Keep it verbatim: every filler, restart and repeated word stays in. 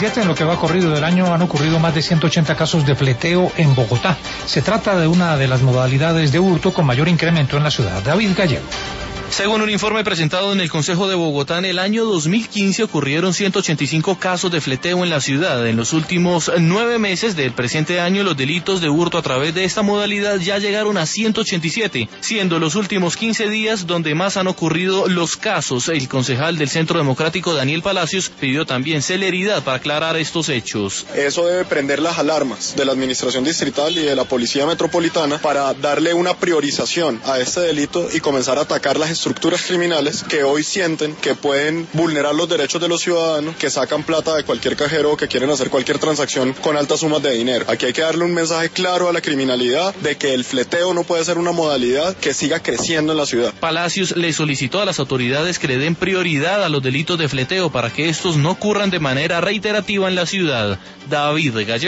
diecisiete, en lo que va corrido del año, han ocurrido más de ciento ochenta casos de fleteo en Bogotá. Se trata de una de las modalidades de hurto con mayor incremento en la ciudad. David Gallego. Según un informe presentado en el Consejo de Bogotá, en el año dos mil quince ocurrieron ciento ochenta y cinco casos de fleteo en la ciudad. En los últimos nueve meses del presente año, los delitos de hurto a través de esta modalidad ya llegaron a ciento ochenta y siete, siendo los últimos quince días donde más han ocurrido los casos. El concejal del Centro Democrático, Daniel Palacios, pidió también celeridad para aclarar estos hechos. Eso debe prender las alarmas de la Administración Distrital y de la Policía Metropolitana para darle una priorización a este delito y comenzar a atacar las estructuras criminales que hoy sienten que pueden vulnerar los derechos de los ciudadanos, que sacan plata de cualquier cajero o que quieren hacer cualquier transacción con altas sumas de dinero. Aquí hay que darle un mensaje claro a la criminalidad de que el fleteo no puede ser una modalidad que siga creciendo en la ciudad. Palacios le solicitó a las autoridades que le den prioridad a los delitos de fleteo para que estos no ocurran de manera reiterativa en la ciudad. David Gallego.